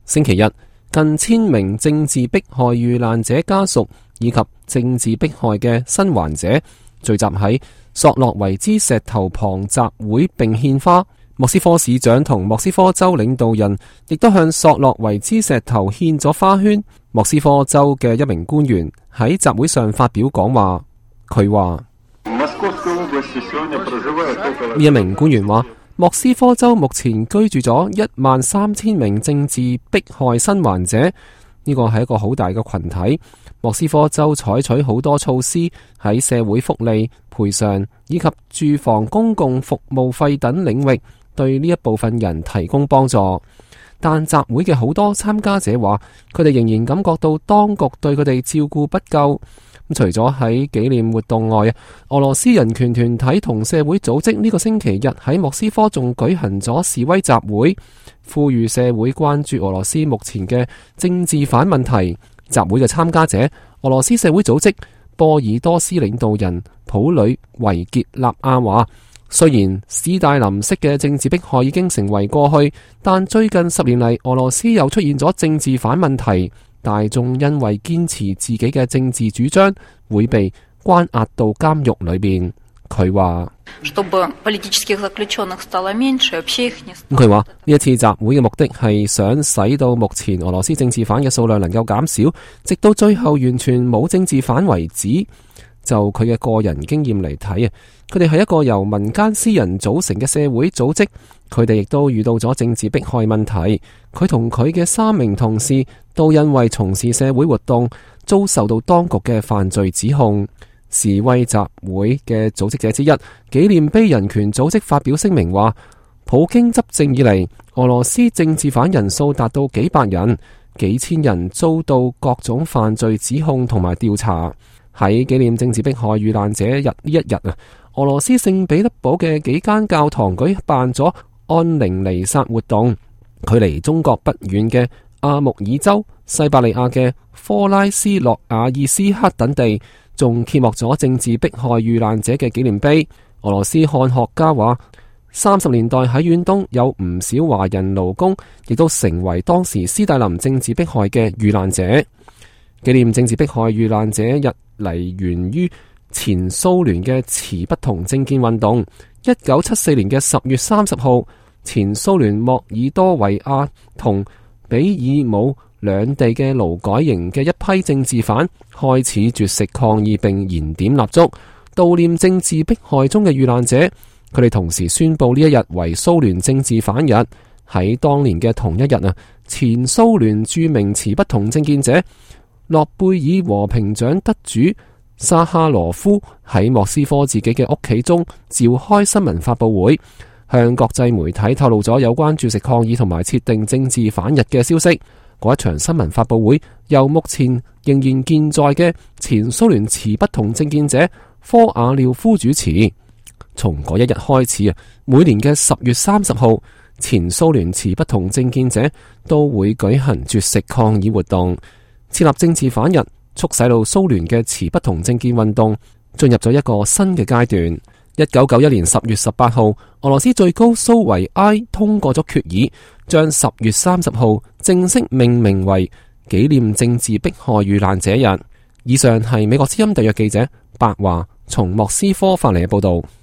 星期日，近1000名政治迫害遇難者家屬以及政治迫害嘅生還者聚集喺索洛維茲石頭旁集會並獻花。莫斯科市長同莫斯科州領導人亦都向索洛維茲石頭獻咗花圈。莫斯科州嘅一名官員喺集會上發表講話，佢話：呢一名官員話，莫斯科州目前居住咗13000名政治迫害生還者，呢個係一個好大嘅群體。莫斯科州採取好多措施喺社會福利、賠償以及住房公共服務費等領域對呢一部分人提供幫助。但集會嘅好多參加者話，佢哋仍然感覺到當局對佢哋照顧不夠。除咗喺紀念活動外，俄羅斯人權團體同社會組織呢個星期日喺莫斯科仲舉行咗示威集會，呼籲社會關注俄羅斯目前嘅政治犯問題。集會嘅參加者，俄羅斯社會組織波爾多斯領導人普呂維傑納亞話，雖然斯大林式嘅政治迫害已經成為過去，但最近10年嚟，俄羅斯又出現咗政治犯問題。大眾因為堅持自己嘅政治主張，會被關押到監獄裏邊。佢話：佢話呢一次集會嘅目的係想使到目前俄羅斯政治犯嘅數量能夠減少，直到最後完全冇政治犯為止。就佢嘅個人經驗嚟睇啊，佢哋係一個由民間私人組成嘅社會組織，佢哋亦都遇到咗政治迫害問題。佢同佢嘅3名同事都因為從事社會活動遭受到當局嘅犯罪指控。示威集會嘅組織者之一紀念碑人權組織發表聲明話，普京執政以嚟，俄羅斯政治犯人數達到幾百人，幾千人遭到各種犯罪指控同埋調查。喺紀念政治迫害遇難者日呢一日啊，俄羅斯聖彼得堡嘅幾間教堂舉辦咗安寧彌撒活動。距離中國不遠嘅阿穆爾州、西伯利亞嘅科拉斯洛亞爾斯克等地，仲揭幕咗政治迫害遇難者嘅紀念碑。俄羅斯漢學家話，30年代喺遠東有唔少華人勞工，亦都成為當時斯大林政治迫害嘅遇難者。紀念政治迫害遇難者日嚟源於前蘇聯嘅持不同政見運動。1974年嘅10月30號，前蘇聯莫爾多維亞同比爾姆兩地嘅勞改營嘅一批政治犯開始絕食抗議，並燃點蠟燭悼念政治迫害中嘅遇難者。佢哋同時宣布呢一日為蘇聯政治犯日。喺當年嘅同一日啊，前蘇聯著名持不同政見者諾貝爾和平獎得主沙哈羅夫喺莫斯科自己嘅屋企中召開新聞發佈會，向國際媒體透露咗有關絕食抗議同埋設定政治犯日嘅消息。嗰一場新聞發佈會由目前仍然健在嘅前蘇聯持不同政見者科瓦廖夫主持。從嗰一日開始啊，每年嘅10月30號，前蘇聯持不同政見者都會舉行絕食抗議活動。設立政治犯日，促使到蘇聯嘅持不同政見運動進入咗一個新嘅階段。1991年10月18號，俄羅斯最高蘇維埃通過咗決議，將10月30號正式命名為紀念政治迫害遇難者日。以上係美國之音特約記者白華從莫斯科發嚟嘅報道。